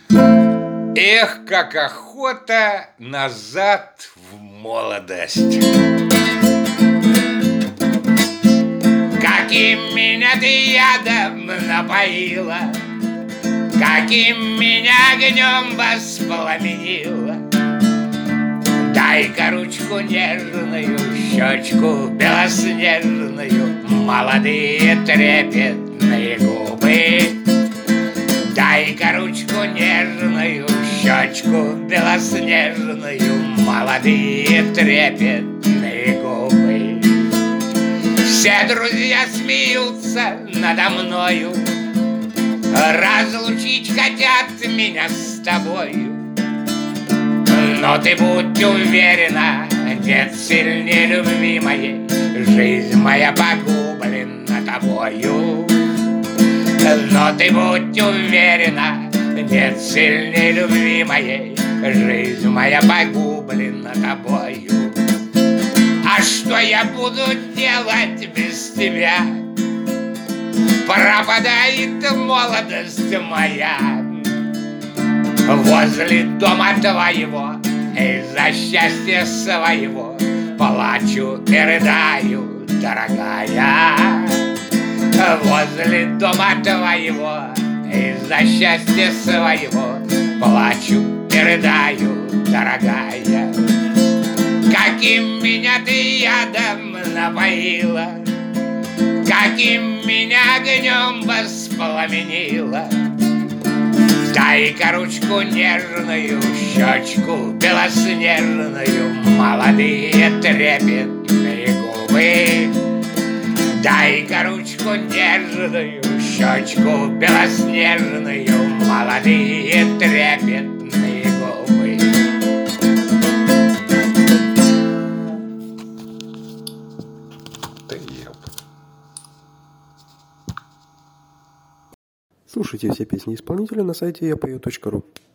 Эх, как охота назад в молодость. Каким меня ты ядом напоила, каким меня огнем воспламенила. Дай-ка ручку нежную, щечку белоснежную, молодые трепетные губы. Дай-ка ручку нежную, щечку белоснежную, молодые трепетные губы. Все друзья смеются надо мною, разлучить хотят меня с тобою. Но ты будь уверена, нет сильнее любви моей, жизнь моя погублена тобою. Но ты будь уверена, нет сильней любви моей, жизнь моя погублена тобою. А что я буду делать без тебя? Пропадает молодость моя. Возле дома твоего из-за счастья своего плачу и рыдаю, дорогая. Возле дома твоего из-за счастья своего плачу и рыдаю, дорогая. Каким меня ты ядом напоила, каким меня огнем воспламенила. Дай-ка ручку нежную, щечку белоснежную, молодые трепетные губы. Дай-ка ручку нежную, щечку белоснежную, молодые трепетные губы. Слушайте все песни исполнителя на сайте yapою.ru.